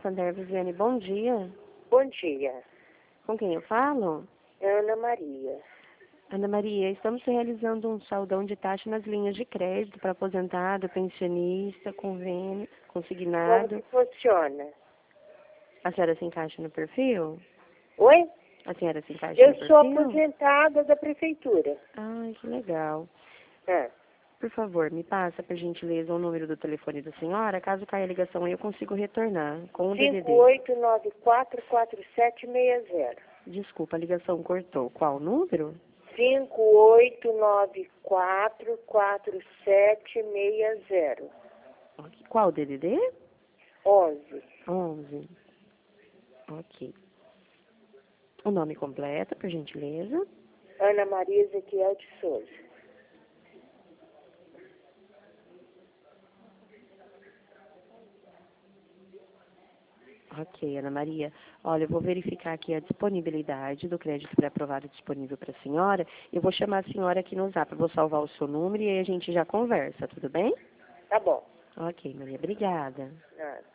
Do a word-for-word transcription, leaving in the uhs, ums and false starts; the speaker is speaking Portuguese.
Santander, Viviane, bom dia. Bom dia, Com quem eu falo? Ana Maria. Ana Maria, estamos realizando um saldão de taxa nas linhas de crédito para aposentado, pensionista, convênio, Como consignado. que funciona? A senhora se encaixa no perfil? Oi? A senhora se encaixa Eu no perfil? sou aposentada da prefeitura. Ai, que legal. Ah, Por favor, me passa, por gentileza, o número do telefone da senhora. Caso caia a ligação aí, eu consigo retornar com o D D cinco D. oito nove quatro quatro sete seis zero. Desculpa, a ligação cortou. Qual número? cinco oito nove quatro quatro sete seis zero. Ok. Qual o D D D? onze. onze. Ok. O nome completo, por gentileza. Ana Maria Ezequiel de Souza. Ok, Ana Maria. Olha, eu vou verificar aqui a disponibilidade do crédito pré-aprovado disponível para a senhora. Eu vou chamar a senhora aqui no Zap. Eu vou salvar o seu número e aí a gente já conversa, tudo bem? Tá bom. Ok, Maria. Obrigada. Ah.